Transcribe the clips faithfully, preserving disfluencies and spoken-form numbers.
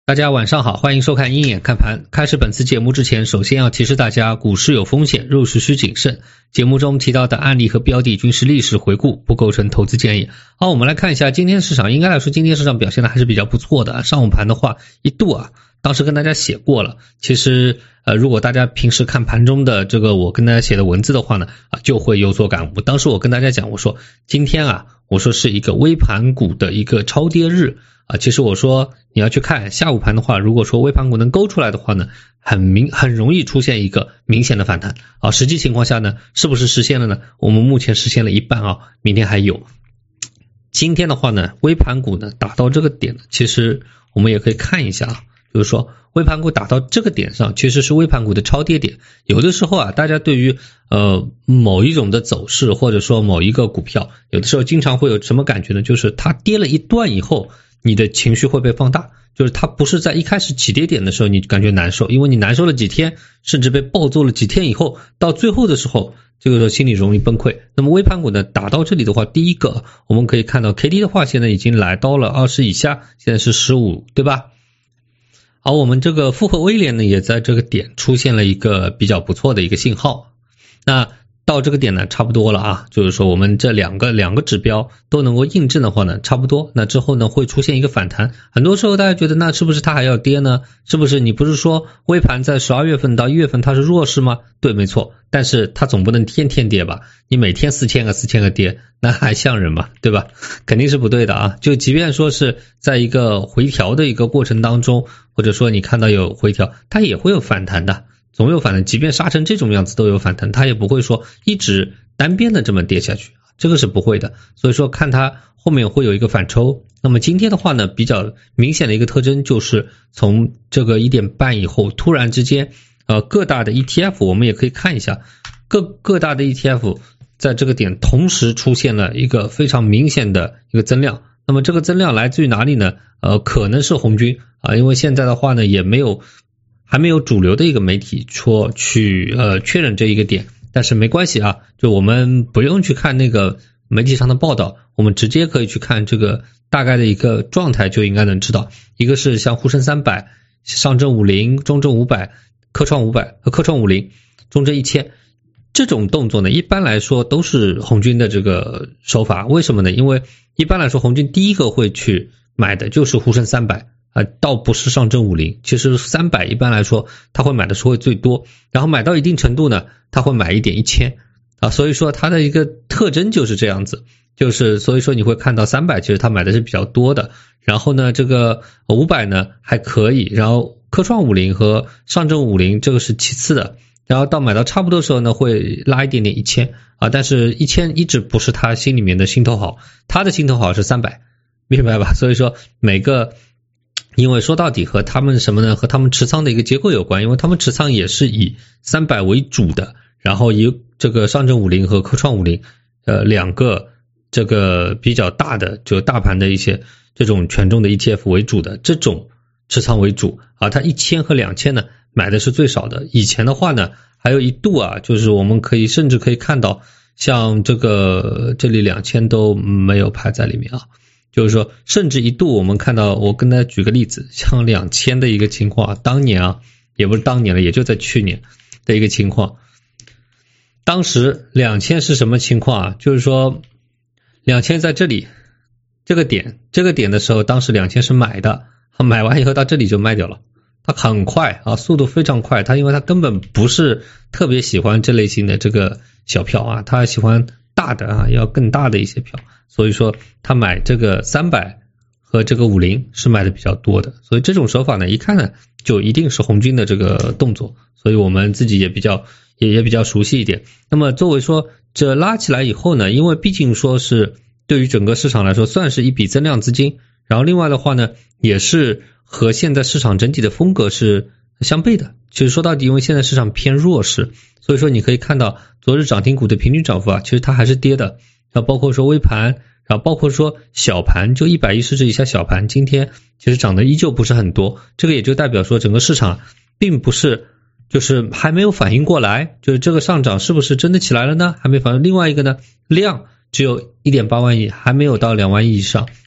大家晚上好，欢迎收看鹰眼看盘。开始本次节目之前，首先要提示大家，股市有风险，入市需谨慎。节目中提到的案例和标的均是历史回顾，不构成投资建议。好，我们来看一下今天市场，应该来说今天市场表现的还是比较不错的。上午盘的话，一度啊，当时跟大家写过了。其实呃，如果大家平时看盘中的这个我跟大家写的文字的话呢，啊，就会有所感悟。当时我跟大家讲，我说今天啊，我说是一个微盘股的一个超跌日。啊，其实我说你要去看下午盘的话，如果说微盘股能勾出来的话呢，很明很容易出现一个明显的反弹啊。实际情况下呢，是不是实现了呢？我们目前实现了一半啊，明天还有。今天的话呢，微盘股呢打到这个点，其实我们也可以看一下啊，就是说微盘股打到这个点上，其实是微盘股的超跌点。有的时候啊，大家对于呃某一种的走势，或者说某一个股票，有的时候经常会有什么感觉呢？就是它跌了一段以后，你的情绪会被放大，就是它不是在一开始起跌点的时候你感觉难受，因为你难受了几天，甚至被暴揍了几天以后，到最后的时候，这个时候心里容易崩溃。那么微盘股呢，打到这里的话，第一个我们可以看到 K D 的话，现在已经来到了二十以下，现在是十五，对吧？好，我们这个复合威廉呢，也在这个点出现了一个比较不错的一个信号。那到这个点呢，差不多了啊，就是说我们这两个两个指标都能够印证的话呢，差不多。那之后呢，会出现一个反弹。很多时候大家觉得，那是不是它还要跌呢？是不是你不是说微盘在十二月份到一月份它是弱势吗？对，没错。但是它总不能天天跌吧？你每天四千个四千个跌，那还像人吗？对吧？肯定是不对的啊。就即便说是在一个回调的一个过程当中，或者说你看到有回调，它也会有反弹的。总有反弹，即便杀成这种样子都有反弹，它也不会说一直单边的这么跌下去，这个是不会的。所以说看它后面会有一个反抽。那么今天的话呢，比较明显的一个特征就是从这个一点半以后，突然之间呃各大的 E T F 我们也可以看一下，各各大的 E T F 在这个点同时出现了一个非常明显的一个增量。那么这个增量来自于哪里呢？呃可能是红军啊，因为现在的话呢也没有还没有主流的一个媒体说去呃确认这一个点，但是没关系啊，就我们不用去看那个媒体上的报道，我们直接可以去看这个大概的一个状态就应该能知道。一个是像沪深三百、上证五零、中证五百、科创五百和科创五零、中证一千，这种动作呢，一般来说都是红军的这个手法。为什么呢？因为一般来说红军第一个会去买的就是沪深三百。呃，倒不是上证五零，其实三百一般来说他会买的是会最多，然后买到一定程度呢，他会买一点一千啊，所以说它的一个特征就是这样子，就是所以说你会看到三百其实他买的是比较多的，然后呢这个五百呢还可以，然后科创五零和上证五零这个是其次的，然后到买到差不多的时候呢会拉一点点一千啊，但是一千一直不是他心里面的心头好，他的心头好是三百，明白吧？所以说每个因为说到底和他们什么呢？和他们持仓的一个结构有关，因为他们持仓也是以三百为主的，然后以这个上证五零和科创五零呃两个这个比较大的就大盘的一些这种权重的 E T F 为主的这种持仓为主啊，它一千和两千呢买的是最少的。以前的话呢还有一度啊，就是我们可以甚至可以看到像这个这里两千都没有排在里面啊，就是说甚至一度我们看到，我跟大家举个例子，像两千的一个情况，当年啊也不是当年了，也就在去年的一个情况。当时两千是什么情况啊？就是说两千在这里这个点这个点的时候，当时两千是买的，买完以后到这里就卖掉了，它很快啊，速度非常快，它因为它根本不是特别喜欢这类型的这个小票啊，它喜欢大的啊，要更大的一些票，所以说他买这个三百和这个五零是买的比较多的，所以这种手法呢一看呢就一定是红军的这个动作，所以我们自己也比较也也比较熟悉一点。那么作为说这拉起来以后呢，因为毕竟说是对于整个市场来说算是一笔增量资金，然后另外的话呢也是和现在市场整体的风格是相悖的。其实说到底因为现在市场偏弱势，所以说你可以看到昨日涨停股的平均涨幅啊，其实它还是跌的，然后包括说微盘，然后包括说小盘，就一百一十只以下小盘今天其实涨得依旧不是很多，这个也就代表说整个市场并不是就是还没有反应过来，就是这个上涨是不是真的起来了呢？还没反应。另外一个呢，量只有 一点八万亿，还没有到两万亿以上，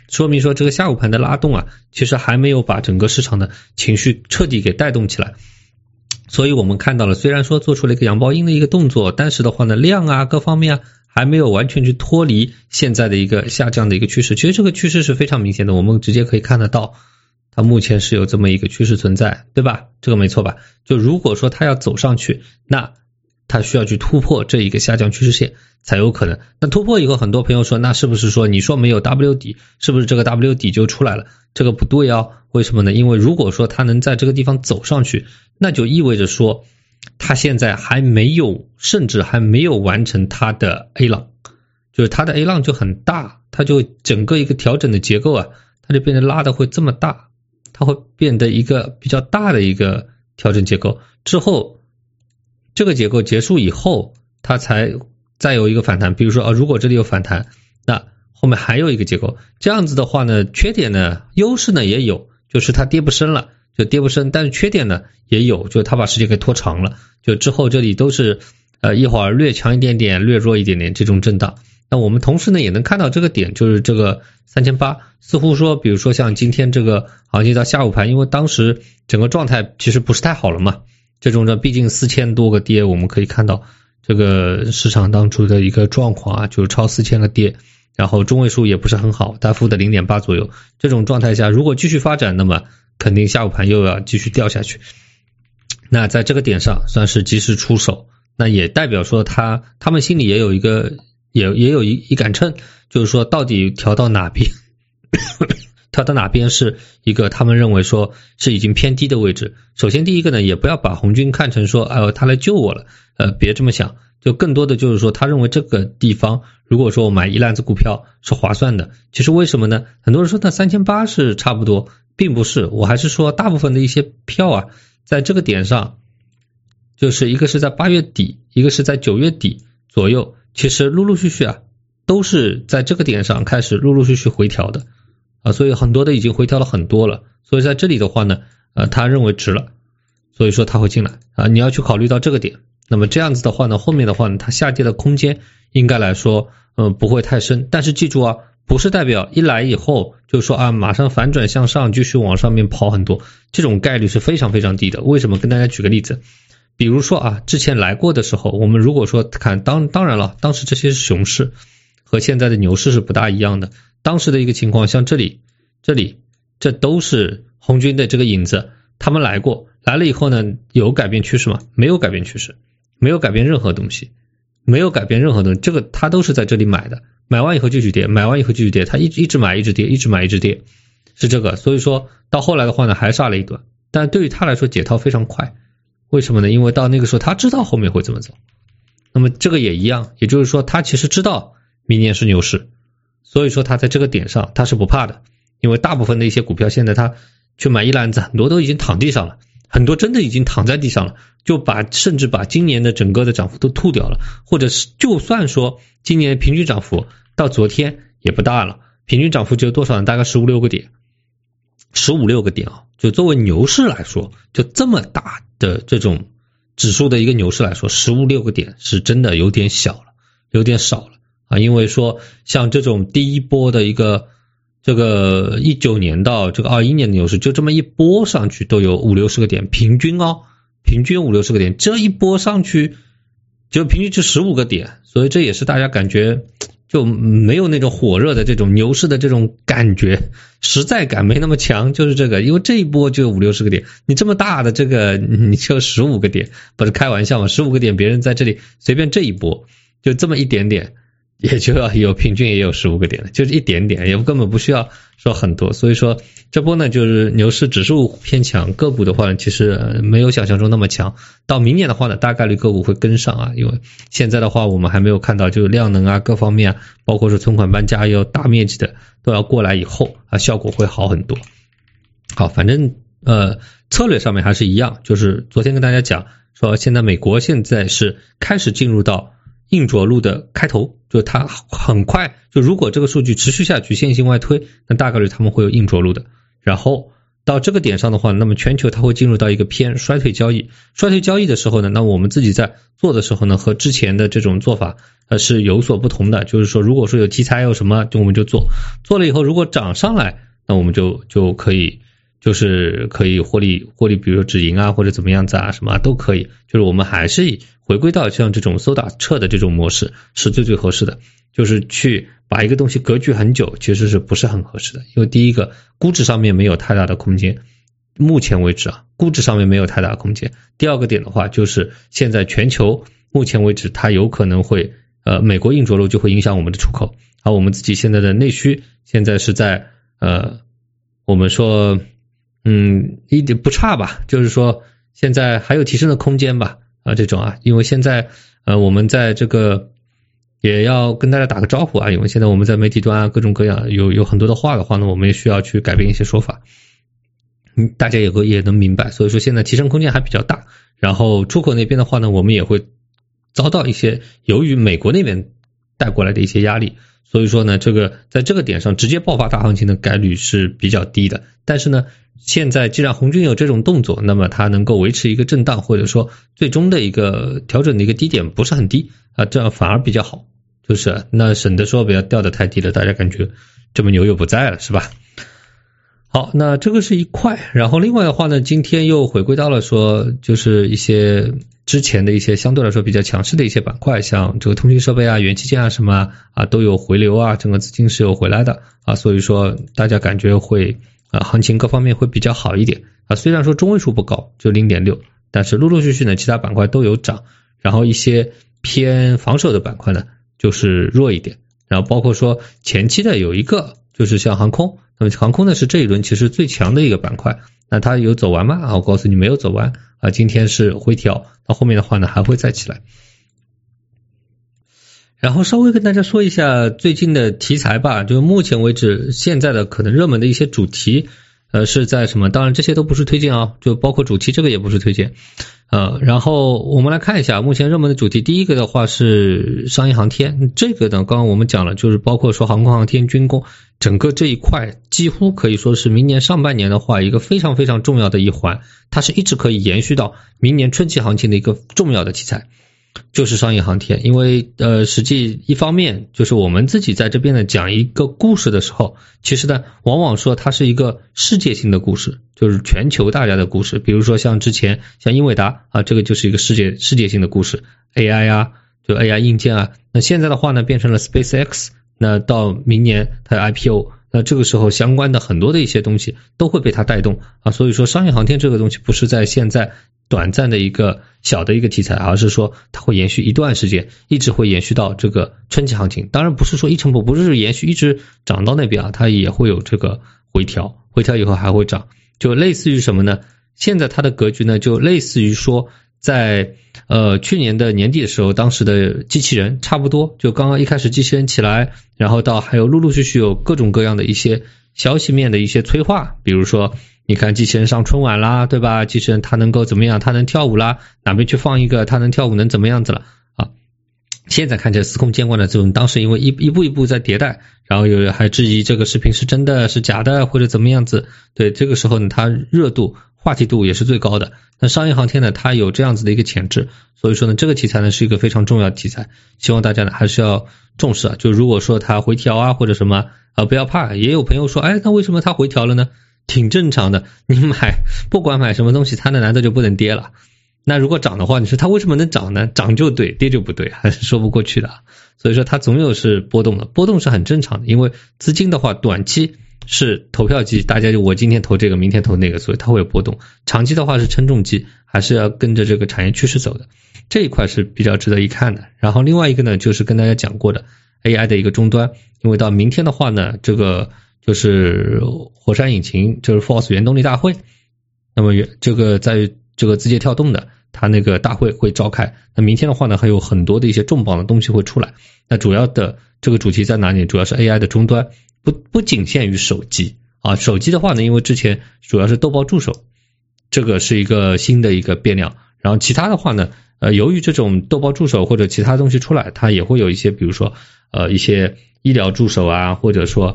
说明说这个下午盘的拉动啊，其实还没有把整个市场的情绪彻底给带动起来。所以我们看到了，虽然说做出了一个阳包阴的一个动作，但是的话呢，量啊各方面啊还没有完全去脱离现在的一个下降的一个趋势。其实这个趋势是非常明显的，我们直接可以看得到它目前是有这么一个趋势存在，对吧？这个没错吧？就如果说它要走上去，那它需要去突破这一个下降趋势线才有可能。那突破以后，很多朋友说，那是不是说你说没有 W 底，是不是这个 W 底就出来了？这个不对哦。为什么呢？因为如果说它能在这个地方走上去，那就意味着说它现在还没有，甚至还没有完成它的 A 浪，就是它的 A 浪就很大，它就整个一个调整的结构啊，它就变得拉的会这么大，它会变得一个比较大的一个调整结构，之后这个结构结束以后，它才再有一个反弹。比如说啊，如果这里有反弹，那后面还有一个结构，这样子的话呢，缺点呢，优势呢也有，就是它跌不深了，就跌不深，但是缺点呢也有，就是它把时间给拖长了，就之后这里都是呃一会儿略强一点点，略弱一点点这种震荡。那我们同时呢也能看到这个点，就是这个三千八，似乎说比如说像今天这个行情到下午盘，因为当时整个状态其实不是太好了嘛，这种呢毕竟四千多个跌，我们可以看到这个市场当初的一个状况啊，就是超四千个跌，然后中位数也不是很好，大幅的 零点八 左右，这种状态下如果继续发展，那么肯定下午盘又要继续掉下去。那在这个点上算是及时出手，那也代表说他他们心里也有一个也也有一一杆秤，就是说到底调到哪边调到哪边是一个他们认为说是已经偏低的位置。首先第一个呢，也不要把红军看成说哎呦他来救我了，呃别这么想，就更多的就是说他认为这个地方如果说我买一篮子股票是划算的。其实为什么呢？很多人说那三千八百是差不多，并不是，我还是说大部分的一些票啊在这个点上，就是一个是在八月底，一个是在九月底左右，其实陆陆续续啊都是在这个点上开始陆陆续续回调的啊，所以很多的已经回调了很多了，所以在这里的话呢呃他认为值了，所以说他会进来啊，你要去考虑到这个点。那么这样子的话呢，后面的话呢它下跌的空间应该来说呃不会太深，但是记住啊，不是代表一来以后就说啊马上反转向上继续往上面跑很多，这种概率是非常非常低的。为什么？跟大家举个例子，比如说啊之前来过的时候，我们如果说看当当然了，当时这些是熊市和现在的牛市是不大一样的，当时的一个情况像这里这里这都是红军的这个影子，他们来过，来了以后呢有改变趋势吗？没有改变趋势，没有改变任何东西，没有改变任何东西，这个他都是在这里买的，买完以后继续跌，买完以后继续跌，他一直一直买一直跌，一直买一直跌，是这个。所以说到后来的话呢还杀了一段，但对于他来说解套非常快。为什么呢？因为到那个时候他知道后面会怎么走。那么这个也一样，也就是说他其实知道明年是牛市，所以说他在这个点上他是不怕的。因为大部分的一些股票现在他去买一篮子，很多都已经躺地上了，很多真的已经躺在地上了，就把甚至把今年的整个的涨幅都吐掉了，或者是就算说今年的平均涨幅到昨天也不大了，平均涨幅只有多少呢？大概十五六个点，十五六个点啊，就作为牛市来说，就这么大的这种指数的一个牛市来说，十五六个点是真的有点小了，有点少了啊。因为说像这种第一波的一个这个一九年到这个二一年的牛市，就这么一波上去都有五六十个点，平均哦，平均五六十个点，这一波上去就平均就十五个点，所以这也是大家感觉就没有那种火热的这种牛市的这种感觉，实在感没那么强，就是这个，因为这一波就五六十个点，你这么大的这个你就十五个点，不是开玩笑嘛，十五个点别人在这里随便这一波就这么一点点，也就要有平均也有十五个点，就是一点点，也根本不需要说很多。所以说这波呢就是牛市指数偏强，个股的话呢其实没有想象中那么强，到明年的话呢大概率个股会跟上啊，因为现在的话我们还没有看到就是量能啊各方面啊，包括说存款搬家要大面积的都要过来以后啊，效果会好很多。好，反正呃策略上面还是一样，就是昨天跟大家讲说现在美国现在是开始进入到硬着陆的开头，就它很快，就如果这个数据持续下去线性外推，那大概率他们会有硬着陆的，然后到这个点上的话，那么全球它会进入到一个偏衰退交易。衰退交易的时候呢，那我们自己在做的时候呢，和之前的这种做法呃是有所不同的。就是说，如果说有题材有什么，就我们就做，做了以后如果涨上来，那我们就就可以就是可以获利获利，比如说止盈啊或者怎么样子啊，什么啊都可以。就是我们还是以回归到像这种搜打撤的这种模式是最最合适的。就是去把一个东西格局很久，其实是不是很合适的。因为第一个，估值上面没有太大的空间，目前为止啊，估值上面没有太大的空间。第二个点的话，就是现在全球目前为止，它有可能会呃，美国硬着陆就会影响我们的出口，而我们自己现在的内需现在是在呃，我们说嗯一点不差吧，就是说现在还有提升的空间吧啊这种啊，因为现在呃我们在这个。也要跟大家打个招呼啊，因为现在我们在媒体端啊，各种各样有有很多的话的话呢，我们也需要去改变一些说法，嗯，大家也会也能明白，所以说现在提升空间还比较大。然后出口那边的话呢，我们也会遭到一些由于美国那边带过来的一些压力，所以说呢，这个在这个点上直接爆发大行情的概率是比较低的。但是呢，现在既然红军有这种动作，那么它能够维持一个震荡，或者说最终的一个调整的一个低点不是很低啊，这样反而比较好。就是那省得说不要掉得太低了，大家感觉这么牛又不在了，是吧？好，那这个是一块，然后另外的话呢，今天又回归到了说就是一些之前的一些相对来说比较强势的一些板块，像这个通信设备啊、元器件啊什么啊都有回流啊，整个资金是有回来的啊，所以说大家感觉会啊行情各方面会比较好一点啊，虽然说中位数不高，就 零点六， 但是陆陆续续呢其他板块都有涨，然后一些偏防守的板块呢就是弱一点，然后包括说前期的有一个就是像航空，那么航空呢是这一轮其实最强的一个板块，那它有走完吗？啊，我告诉你没有走完啊，今天是回调，到后面的话呢还会再起来。然后稍微跟大家说一下最近的题材吧，就是目前为止现在的可能热门的一些主题呃是在什么，当然这些都不是推荐啊，就包括主题这个也不是推荐。呃，然后我们来看一下目前热门的主题，第一个的话是商业航天，这个呢刚刚我们讲了，就是包括说航空航天、军工，整个这一块几乎可以说是明年上半年的话一个非常非常重要的一环，它是一直可以延续到明年春季行情的一个重要的题材，就是商业航天。因为呃，实际一方面就是我们自己在这边呢讲一个故事的时候，其实呢往往说它是一个世界性的故事，就是全球大家的故事，比如说像之前像英伟达啊，这个就是一个世界世界性的故事 ，A I 啊，就 A I 硬件啊，那现在的话呢变成了 SpaceX， 那到明年它的 I P O， 那这个时候相关的很多的一些东西都会被它带动啊，所以说商业航天这个东西不是在现在短暂的一个小的一个题材，而是说它会延续一段时间，一直会延续到这个春季行情。当然不是说一成不不是延续一直涨到那边啊，它也会有这个回调，回调以后还会涨，就类似于什么呢？现在它的格局呢就类似于说在呃去年的年底的时候，当时的机器人差不多，就刚刚一开始机器人起来，然后到还有陆陆续续有各种各样的一些消息面的一些催化，比如说你看机器人上春晚啦，对吧？机器人它能够怎么样？它能跳舞啦，哪边去放一个它能跳舞能怎么样子了啊？现在看起来司空见惯的这种，当时因为一一步一步在迭代，然后有人还质疑这个视频是真的是假的或者怎么样子，对，这个时候呢它热度话题度也是最高的。那商业航天呢它有这样子的一个潜质，所以说呢这个题材呢是一个非常重要的题材，希望大家呢还是要重视啊。就如果说它回调啊或者什么啊，不要怕，也有朋友说哎那为什么它回调了呢？挺正常的，你买不管买什么东西它呢难道就不能跌了？那如果涨的话，你说它为什么能涨呢？涨就对，跌就不对，还是说不过去的。所以说它总有是波动的，波动是很正常的，因为资金的话短期是投票机，大家就我今天投这个明天投那个，所以它会有波动。长期的话是称重机，还是要跟着这个产业趋势走的，这一块是比较值得一看的。然后另外一个呢就是跟大家讲过的 A I 的一个终端，因为到明天的话呢这个就是火山引擎就是 Force 原动力大会，那么这个在这个字节跳动的它那个大会会召开，那明天的话呢还有很多的一些重磅的东西会出来，那主要的这个主题在哪里？主要是 A I 的终端，不不仅限于手机啊，手机的话呢因为之前主要是豆包助手，这个是一个新的一个变量，然后其他的话呢呃由于这种豆包助手或者其他东西出来，它也会有一些比如说呃一些医疗助手啊，或者说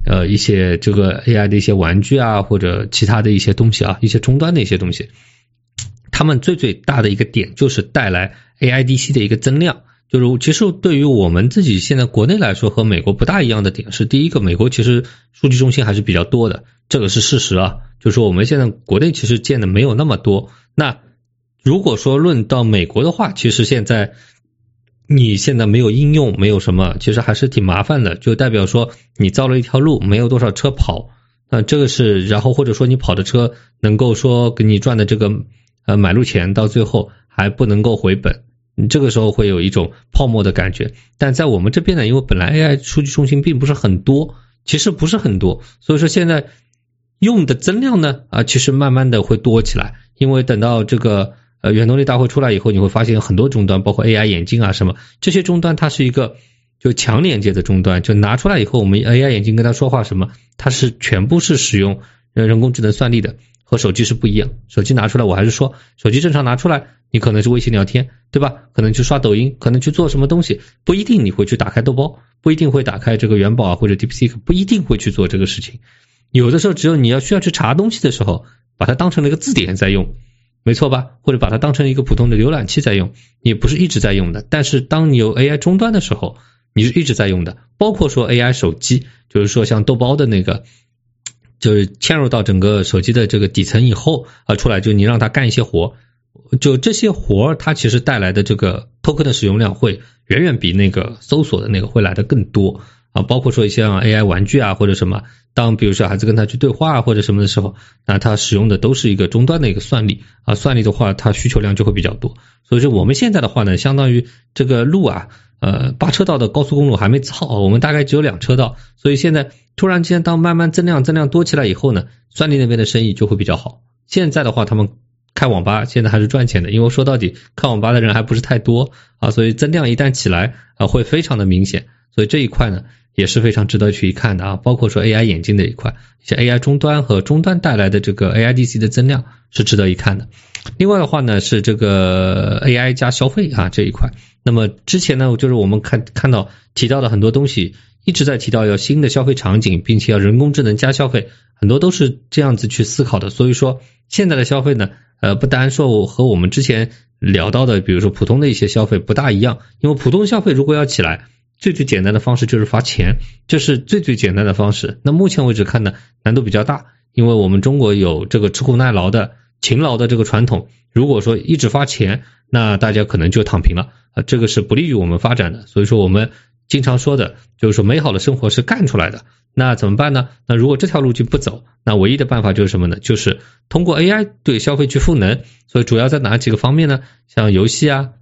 呃一些这个 A I 的一些玩具啊，或者其他的一些东西啊，一些终端的一些东西，他们最最大的一个点就是带来 A I D C 的一个增量。就是其实对于我们自己现在国内来说和美国不大一样的点是，第一个美国其实数据中心还是比较多的，这个是事实啊，就是说我们现在国内其实建的没有那么多。那如果说论到美国的话，其实现在你现在没有应用，没有什么，其实还是挺麻烦的，就代表说你造了一条路，没有多少车跑，那这个是，然后或者说你跑的车能够说给你赚的这个呃买路钱到最后还不能够回本，你这个时候会有一种泡沫的感觉。但在我们这边呢，因为本来 A I 数据中心并不是很多，其实不是很多，所以说现在用的增量呢啊，其实慢慢的会多起来。因为等到这个呃原动力大会出来以后，你会发现很多终端，包括 A I 眼镜啊什么，这些终端它是一个就强连接的终端，就拿出来以后，我们 A I 眼镜跟它说话什么，它是全部是使用人工智能算力的，和手机是不一样。手机拿出来，我还是说手机正常拿出来，你可能是微信聊天，对吧？可能去刷抖音，可能去做什么东西，不一定你会去打开豆包，不一定会打开这个元宝啊或者 DeepSeek， 不一定会去做这个事情。有的时候只有你要需要去查东西的时候，把它当成了一个字典在用，没错吧？或者把它当成一个普通的浏览器在用，你不是一直在用的。但是当你有 A I 终端的时候，你是一直在用的。包括说 A I 手机，就是说像豆包的那个，就是嵌入到整个手机的这个底层以后啊，出来就你让它干一些活，就这些活它其实带来的这个 token 的使用量会远远比那个搜索的那个会来的更多啊。包括说一些 A I 玩具啊或者什么，当比如说孩子跟他去对话啊或者什么的时候，那他使用的都是一个终端的一个算力啊，算力的话它需求量就会比较多。所以说我们现在的话呢，相当于这个路啊呃八车道的高速公路还没造，我们大概只有两车道，所以现在突然间当慢慢增量增量多起来以后呢，算力那边的生意就会比较好。现在的话他们开网吧现在还是赚钱的，因为说到底看网吧的人还不是太多啊，所以增量一旦起来啊会非常的明显。所以这一块呢也是非常值得去一看的啊，包括说 A I 眼镜的一块，像 A I 终端和终端带来的这个 A I D C 的增量是值得一看的。另外的话呢是这个 A I 加消费啊这一块。那么之前呢就是我们看看到提到的很多东西一直在提到要新的消费场景，并且要人工智能加消费，很多都是这样子去思考的。所以说现在的消费呢呃不单说和我们之前聊到的比如说普通的一些消费不大一样，因为普通消费如果要起来，最最简单的方式就是发钱，这是最最简单的方式。那目前为止看呢难度比较大，因为我们中国有这个吃苦耐劳的勤劳的这个传统，如果说一直发钱，那大家可能就躺平了啊，这个是不利于我们发展的。所以说我们经常说的就是说美好的生活是干出来的，那怎么办呢？那如果这条路径不走，那唯一的办法就是什么呢？就是通过 A I 对消费去赋能。所以主要在哪几个方面呢？像游戏啊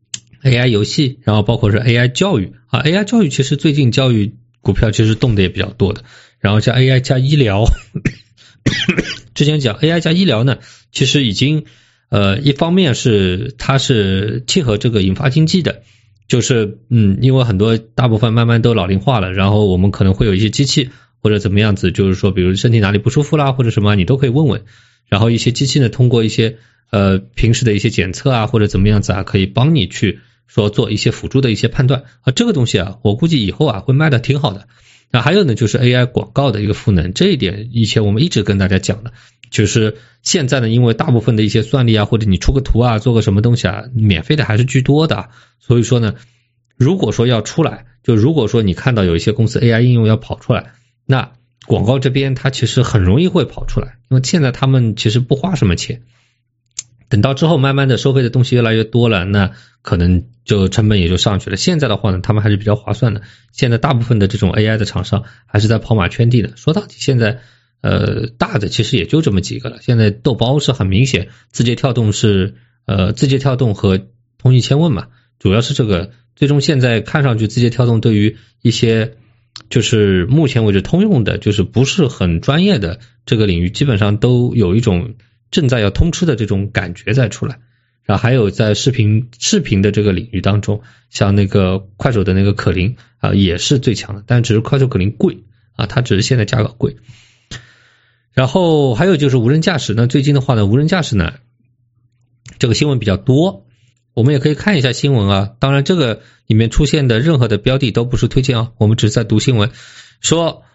A I 游戏，然后包括是 A I 教育啊 A I 教育其实最近教育股票其实动的也比较多的，然后像 A I 加医疗之前讲 A I 加医疗呢其实已经呃一方面是它是契合这个引发经济的，就是嗯因为很多大部分慢慢都老龄化了，然后我们可能会有一些机器或者怎么样子，就是说比如身体哪里不舒服啦或者什么你都可以问问，然后一些机器呢通过一些呃平时的一些检测啊或者怎么样子啊，可以帮你去说做一些辅助的一些判断啊，这个东西啊我估计以后啊会卖的挺好的。那还有呢就是 A I 广告的一个赋能，这一点以前我们一直跟大家讲的，就是现在呢因为大部分的一些算力啊或者你出个图啊做个什么东西啊免费的还是居多的，所以说呢如果说要出来，就如果说你看到有一些公司 A I 应用要跑出来，那广告这边它其实很容易会跑出来，因为现在他们其实不花什么钱，等到之后慢慢的收费的东西越来越多了，那可能就成本也就上去了。现在的话呢他们还是比较划算的，现在大部分的这种 A I 的厂商还是在跑马圈地的。说到底现在呃大的其实也就这么几个了，现在豆包是很明显，字节跳动是呃字节跳动和通义千问嘛，主要是这个。最终现在看上去字节跳动对于一些就是目前为止通用的就是不是很专业的这个领域基本上都有一种正在要通吃的这种感觉在出来。然后还有在视频视频的这个领域当中，像那个快手的那个可伶啊也是最强的，但只是快手可伶贵啊，它只是现在价格贵。然后还有就是无人驾驶呢，最近的话呢无人驾驶呢这个新闻比较多，我们也可以看一下新闻啊，当然这个里面出现的任何的标的都不是推荐啊，我们只是在读新闻，说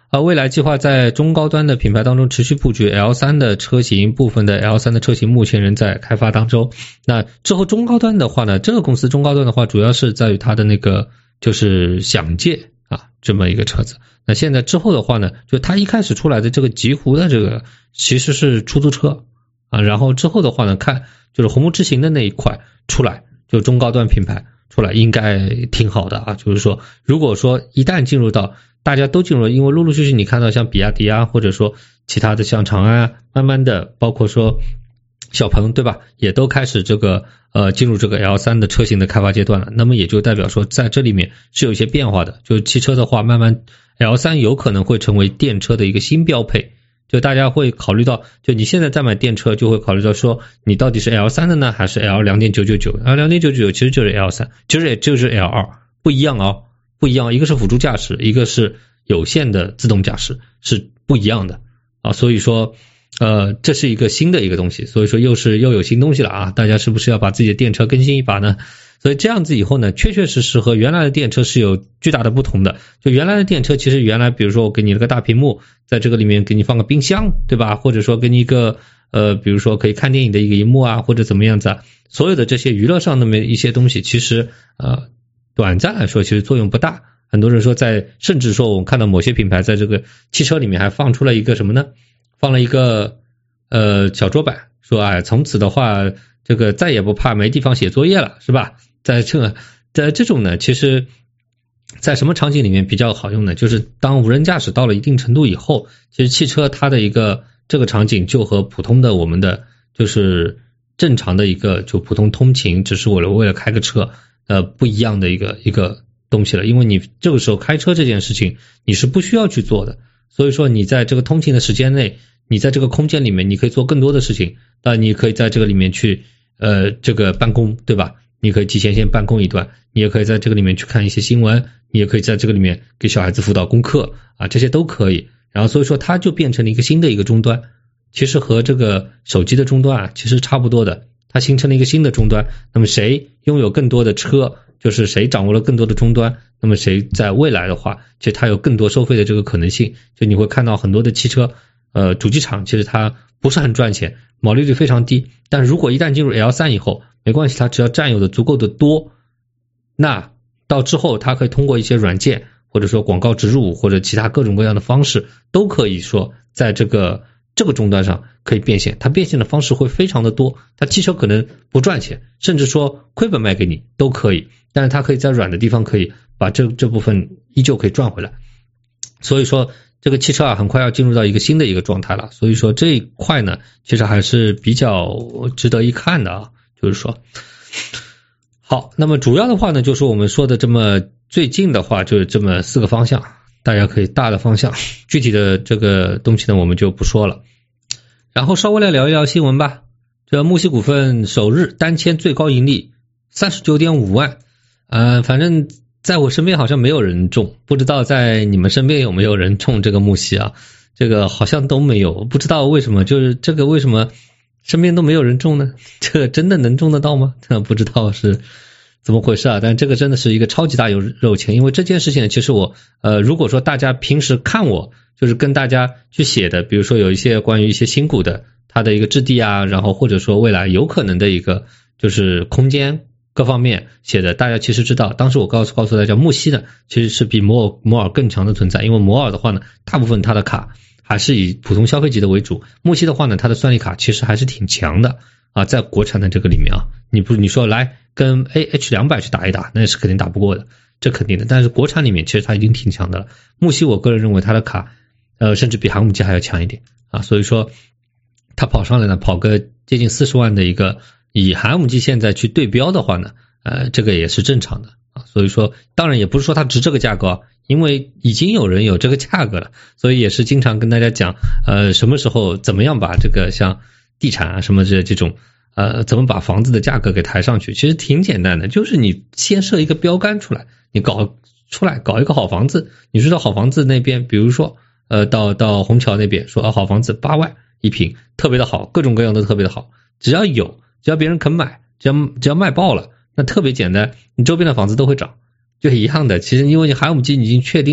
呃，未来计划在中高端的品牌当中持续布局 L 三 的车型，部分的 L 三 的车型目前仍在开发当中。那之后中高端的话呢，这个公司中高端的话主要是在于它的那个就是享界啊这么一个车子。那现在之后的话呢，就它一开始出来的这个极狐的这个其实是出租车啊，然后之后的话呢，看就是红木之行的那一块出来，就中高端品牌出来应该挺好的啊。就是说如果说一旦进入到大家都进入了，因为陆陆续续你看到像比亚迪啊，或者说其他的像长安啊，慢慢的包括说小鹏对吧，也都开始这个呃进入这个 L 三 的车型的开发阶段了。那么也就代表说在这里面是有一些变化的，就汽车的话慢慢 L 三 有可能会成为电车的一个新标配。就大家会考虑到，就你现在在买电车就会考虑到说你到底是 L 三 的呢还是 L 二点九九九， L 二点九九九 其实就是 L 三， 其实也就是 L 二， 不一样哦，不一样，一个是辅助驾驶，一个是有线的自动驾驶，是不一样的啊。所以说呃这是一个新的一个东西，所以说又是又有新东西了啊，大家是不是要把自己的电车更新一把呢？所以这样子以后呢，确确实实和原来的电车是有巨大的不同的。就原来的电车其实原来比如说我给你了个大屏幕，在这个里面给你放个冰箱对吧，或者说给你一个呃比如说可以看电影的一个萤幕啊，或者怎么样子啊，所有的这些娱乐上的一些东西其实呃短暂来说其实作用不大。很多人说在甚至说我们看到某些品牌在这个汽车里面还放出了一个什么呢，放了一个呃小桌板，说哎从此的话这个再也不怕没地方写作业了是吧。在这个在这种呢，其实在什么场景里面比较好用呢，就是当无人驾驶到了一定程度以后，其实汽车它的一个这个场景就和普通的我们的就是正常的一个就普通通勤只是为了为了开个车呃不一样的一个一个东西了。因为你这个时候开车这件事情你是不需要去做的，所以说你在这个通勤的时间内，你在这个空间里面你可以做更多的事情，那你可以在这个里面去呃这个办公对吧，你可以提前先办公一段，你也可以在这个里面去看一些新闻，你也可以在这个里面给小孩子辅导功课啊，这些都可以。然后所以说它就变成了一个新的一个终端，其实和这个手机的终端啊其实差不多的，它形成了一个新的终端。那么谁拥有更多的车，就是谁掌握了更多的终端，那么谁在未来的话其实它有更多收费的这个可能性。就你会看到很多的汽车呃主机厂其实它不是很赚钱，毛利率非常低，但如果一旦进入 L 三 以后没关系，它只要占有的足够的多，那到之后它可以通过一些软件或者说广告植入或者其他各种各样的方式都可以说在这个这个终端上可以变现，它变现的方式会非常的多，它汽车可能不赚钱，甚至说亏本卖给你都可以，但是它可以在软的地方可以把这这部分依旧可以赚回来。所以说这个汽车啊很快要进入到一个新的一个状态了，所以说这一块呢其实还是比较值得一看的啊。就是说好，那么主要的话呢就是我们说的这么最近的话就是这么四个方向，大家可以大的方向，具体的这个东西呢我们就不说了。然后稍微来聊一聊新闻吧。这木犀股份首日单签最高盈利 三十九点五万，呃，反正在我身边好像没有人中，不知道在你们身边有没有人中这个木犀啊？这个好像都没有，不知道为什么，就是这个为什么身边都没有人中呢？这个真的能中得到吗？不知道是怎么回事啊？但这个真的是一个超级大有肉钱，因为这件事情其实我呃，如果说大家平时看我就是跟大家去写的，比如说有一些关于一些新股的它的一个质地啊，然后或者说未来有可能的一个就是空间各方面写的，大家其实知道，当时我告诉告诉大家木犀呢其实是比摩尔摩尔更强的存在，因为摩尔的话呢大部分它的卡还是以普通消费级的为主，木犀的话呢它的算力卡其实还是挺强的啊，在国产的这个里面啊，你不你说来跟 A H 两百 去打一打，那是肯定打不过的，这肯定的，但是国产里面其实它已经挺强的了。木犀我个人认为它的卡呃甚至比航母机还要强一点啊，所以说它跑上来呢跑个接近四十万的一个，以航母机现在去对标的话呢呃这个也是正常的啊，所以说当然也不是说它值这个价格，因为已经有人有这个价格了，所以也是经常跟大家讲呃什么时候怎么样把这个像地产啊什么这这种呃怎么把房子的价格给抬上去，其实挺简单的，就是你先设一个标杆出来，你搞出来搞一个好房子，你知道好房子那边比如说呃到到虹桥那边说啊好房子八万一平特别的好，各种各样都特别的好，只要有只要别人肯买，只要只要卖爆了，那特别简单，你周边的房子都会涨，就一样的。其实因为你航母机已经确定了，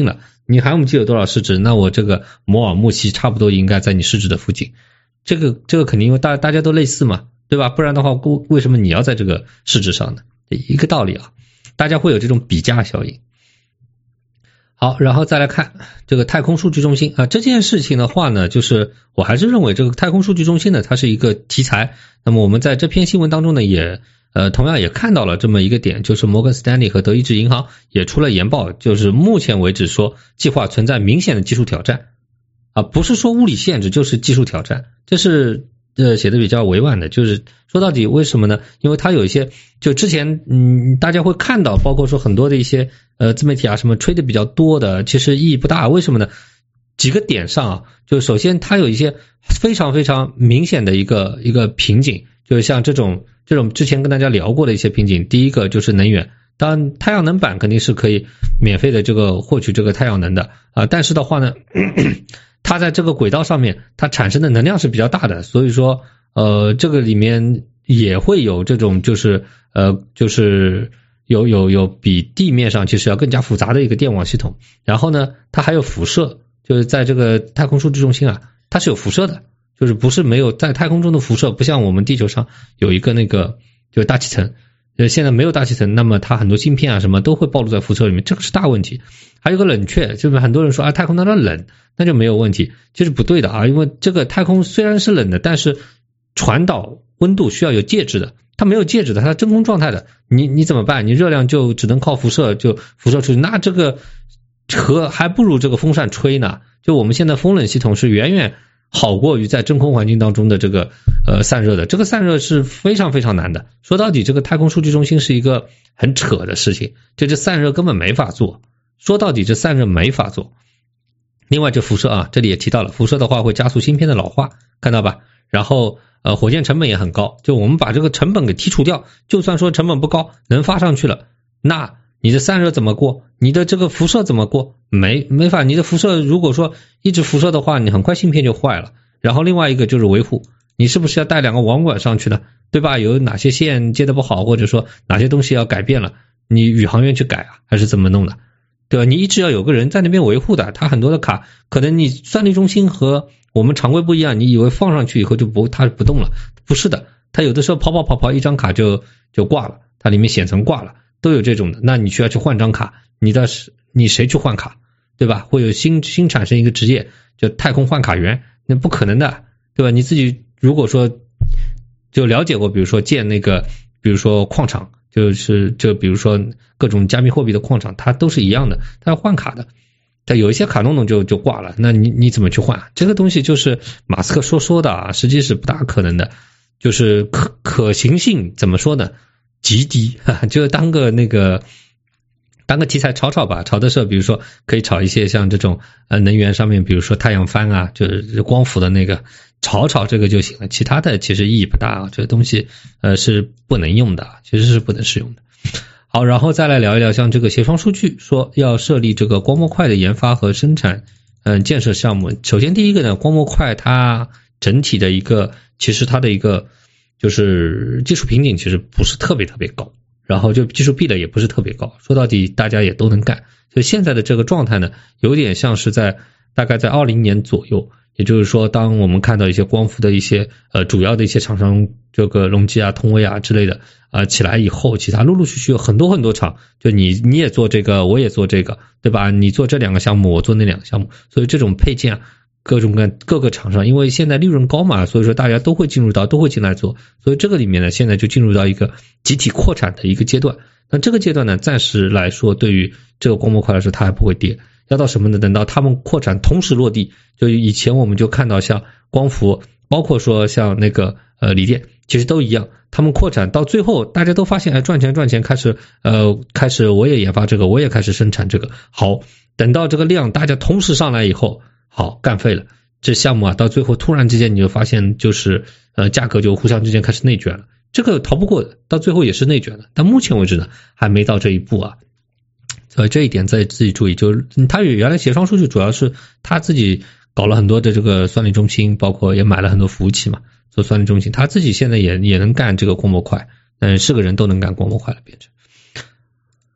你海姆基有多少市值，那我这个摩尔木齐差不多应该在你市值的附近，这个这个肯定因为大大家都类似嘛，对吧？不然的话为什么你要在这个市值上呢？一个道理啊，大家会有这种比价效应。好，然后再来看这个太空数据中心啊，这件事情的话呢，就是我还是认为这个太空数据中心呢，它是一个题材。那么我们在这篇新闻当中呢，也呃同样也看到了这么一个点，就是摩根斯丹利和德意志银行也出了研报，就是目前为止说计划存在明显的技术挑战啊，不是说物理限制，就是技术挑战，这是呃写的比较委婉的，就是说到底为什么呢？因为它有一些就之前嗯大家会看到，包括说很多的一些呃自媒体啊什么吹的比较多的，其实意义不大。为什么呢？几个点上啊，就首先它有一些非常非常明显的一个一个瓶颈，就是像这种这种之前跟大家聊过的一些瓶颈。第一个就是能源，当然太阳能板肯定是可以免费的这个获取这个太阳能的啊，但是的话呢它在这个轨道上面它产生的能量是比较大的，所以说呃这个里面也会有这种就是呃就是有有有比地面上其实要更加复杂的一个电网系统。然后呢它还有辐射，就是在这个太空数据中心啊，它是有辐射的，就是不是没有在太空中的辐射，不像我们地球上有一个那个就是大气层，呃现在没有大气层，那么它很多芯片啊什么都会暴露在辐射里面，这个是大问题。还有个冷却，就是很多人说啊太空当中冷，那就没有问题，其实不对的啊，因为这个太空虽然是冷的，但是传导温度需要有介质的，它没有介质的，它真空状态的，你你怎么办？你热量就只能靠辐射就辐射出去，那这个和还不如这个风扇吹呢。就我们现在风冷系统是远远好过于在真空环境当中的这个呃散热的，这个散热是非常非常难的。说到底这个太空数据中心是一个很扯的事情，就这散热根本没法做，说到底这散热没法做。另外这辐射啊，这里也提到了，辐射的话会加速芯片的老化，看到吧？然后呃火箭成本也很高，就我们把这个成本给剔除掉，就算说成本不高能发上去了，那你的散热怎么过？你的这个辐射怎么过？没没法，你的辐射如果说一直辐射的话，你很快芯片就坏了。然后另外一个就是维护，你是不是要带两个网管上去呢？对吧？有哪些线接的不好，或者说哪些东西要改变了，你宇航员去改啊，还是怎么弄的？对吧？你一直要有个人在那边维护的，它很多的卡可能你算力中心和我们常规不一样，你以为放上去以后就不它不动了，不是的，它有的时候跑跑跑跑一张卡就就挂了，它里面显层挂了，都有这种的。那你需要去换张卡，你的你谁去换卡，对吧？会有新新产生一个职业叫太空换卡员，那不可能的，对吧？你自己如果说就了解过，比如说建那个比如说矿场，就是就比如说各种加密货币的矿场，它都是一样的，它要换卡的，它有一些卡弄弄就就挂了，那你你怎么去换？这个东西就是马斯克说说的啊，实际是不大可能的，就是可可行性怎么说呢？极低，就当个那个当个题材炒炒吧，炒的时候比如说可以炒一些像这种呃能源上面，比如说太阳帆啊，就是光伏的那个，炒炒这个就行了，其他的其实意义不大啊，这个东西呃是不能用的，其实是不能使用的。好，然后再来聊一聊像这个协双数据说要设立这个光模块的研发和生产嗯、呃、建设项目。首先第一个呢，光模块它整体的一个其实它的一个就是技术瓶颈其实不是特别特别高，然后就技术壁垒也不是特别高，说到底大家也都能干。所以现在的这个状态呢，有点像是在大概在二零年左右，也就是说当我们看到一些光伏的一些呃主要的一些厂商，这个隆基啊、通威啊之类的呃起来以后，其他陆陆续续有很多很多厂，就你你也做这个，我也做这个，对吧？你做这两个项目，我做那两个项目，所以这种配件啊各种各各个厂商，因为现在利润高嘛，所以说大家都会进入到都会进来做，所以这个里面呢现在就进入到一个集体扩产的一个阶段。那这个阶段呢，暂时来说对于这个光模块来说它还不会跌，要到什么呢？等到他们扩产同时落地，就以前我们就看到像光伏，包括说像那个呃锂电，其实都一样，他们扩产到最后大家都发现哎赚钱赚钱，开始呃开始我也研发这个，我也开始生产这个，好，等到这个量大家同时上来以后，好干废了，这项目啊到最后突然之间你就发现就是呃价格就互相之间开始内卷了，这个逃不过的，到最后也是内卷的，但目前为止呢还没到这一步啊。所以这一点再自己注意，就是他原来协商数据主要是他自己搞了很多的这个算力中心，包括也买了很多服务器嘛，做算力中心，他自己现在也也能干这个光模块，嗯，是个人都能干光模块了变成。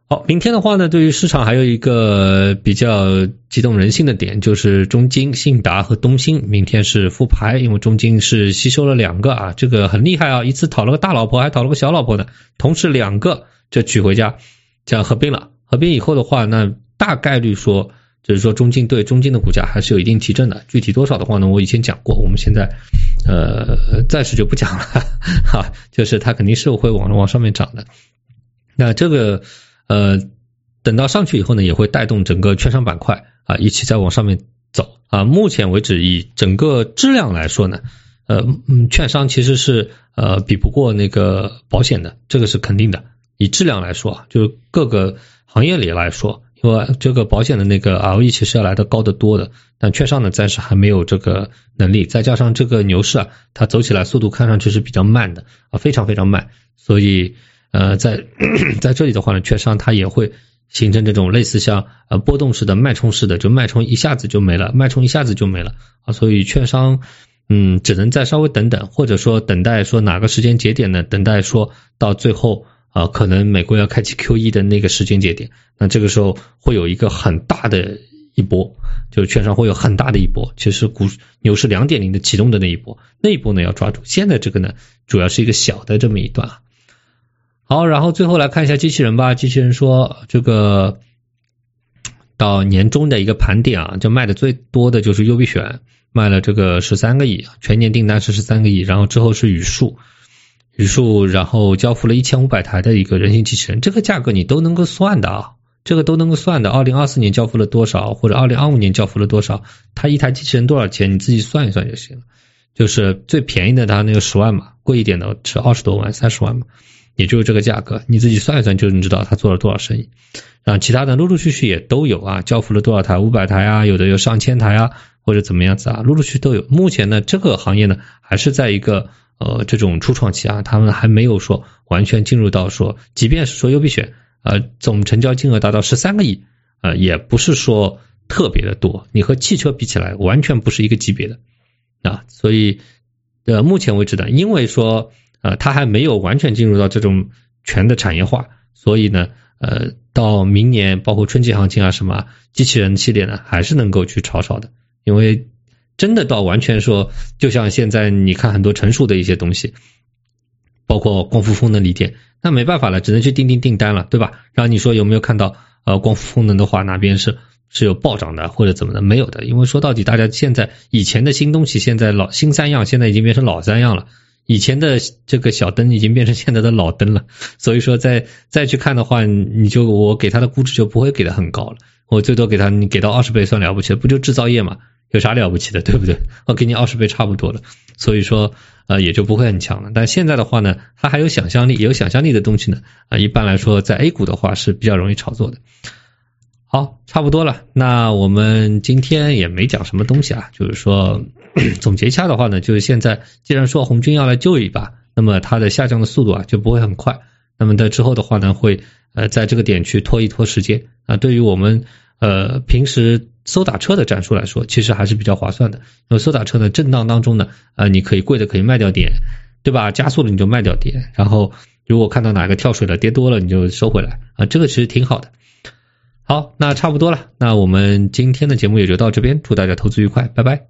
好，明天的话呢，对于市场还有一个比较激动人心的点，就是中金、信达和东兴明天是复牌，因为中金是吸收了两个啊，这个很厉害啊，一次讨了个大老婆，还讨了个小老婆呢，同时两个就娶回家，这样合并了。合并以后的话，那大概率说，就是说中金对中金的股价还是有一定提振的，具体多少的话呢，我以前讲过，我们现在呃暂时就不讲了哈，就是它肯定是会往往上面涨的。那这个呃，等到上去以后呢，也会带动整个券商板块啊一起再往上面走啊。目前为止，以整个质量来说呢，呃，嗯，券商其实是呃比不过那个保险的，这个是肯定的。以质量来说啊，就是各个行业里来说，因为这个保险的那个 R O E 其实要来的高得多的，但券商呢暂时还没有这个能力，再加上这个牛市啊，它走起来速度看上去是比较慢的啊，非常非常慢，所以。呃，在在这里的话呢，券商它也会形成这种类似像呃波动式的脉冲式的，就脉冲一下子就没了，脉冲一下子就没了啊，所以券商嗯只能再稍微等等，或者说等待说哪个时间节点呢？等待说到最后啊、呃，可能美国要开启 Q E 的那个时间节点，那这个时候会有一个很大的一波，就是券商会有很大的一波，其实股牛市 二点零 的启动的那一波，那一波呢要抓住，现在这个呢主要是一个小的这么一段啊。好，然后最后来看一下机器人吧。机器人说，这个到年终的一个盘点啊，就卖的最多的就是优必选，卖了这个十三个亿，全年订单是十三个亿，然后之后是宇树，宇树然后交付了一千五百台的一个人形机器人，这个价格你都能够算的啊，这个都能够算的。二零二四年交付了多少，或者二零二五年交付了多少，它一台机器人多少钱，你自己算一算就行了。就是最便宜的它那个十万嘛，贵一点的是二十多万、三十万嘛。也就是这个价格，你自己算一算就能知道他做了多少生意。然后其他的陆陆续续也都有啊，交付了多少台，五百台啊，有的有上千台啊，或者怎么样子啊，陆陆续续都有。目前呢，这个行业呢还是在一个呃这种初创期啊，他们还没有说完全进入到说，即便是说优必选呃总成交金额达到十三个亿，呃也不是说特别的多，你和汽车比起来完全不是一个级别的啊，所以呃目前为止呢，因为说呃，它还没有完全进入到这种全的产业化，所以呢，呃，到明年包括春季行情啊什么机器人系列呢，还是能够去炒炒的，因为真的到完全说，就像现在你看很多成熟的一些东西，包括光伏风能锂电，那没办法了，只能去订订订单了，对吧？然后你说有没有看到呃光伏风能的话哪边是是有暴涨的或者怎么的？没有的，因为说到底大家现在以前的新东西，现在老新三样，现在已经变成老三样了。以前的这个小灯已经变成现在的老灯了，所以说再再去看的话，你就我给它的估值就不会给它很高了，我最多给它你给到二十倍算了不起了，不就制造业嘛，有啥了不起的，对不对？我给你二十倍差不多了，所以说呃也就不会很强了。但现在的话呢，它还有想象力，有想象力的东西呢，啊、呃、一般来说在 A 股的话是比较容易炒作的。好，差不多了，那我们今天也没讲什么东西啊，就是说总结一下的话呢，就是现在既然说红军要来救一把，那么它的下降的速度啊就不会很快，那么在之后的话呢，会呃在这个点去拖一拖时间啊，对于我们呃平时搜打车的战术来说，其实还是比较划算的，因为搜打车呢震荡当中呢，呃你可以贵的可以卖掉点，对吧？加速了你就卖掉点，然后如果看到哪个跳水了跌多了你就收回来啊，这个其实挺好的。好，那差不多了，那我们今天的节目也就到这边，祝大家投资愉快，拜拜。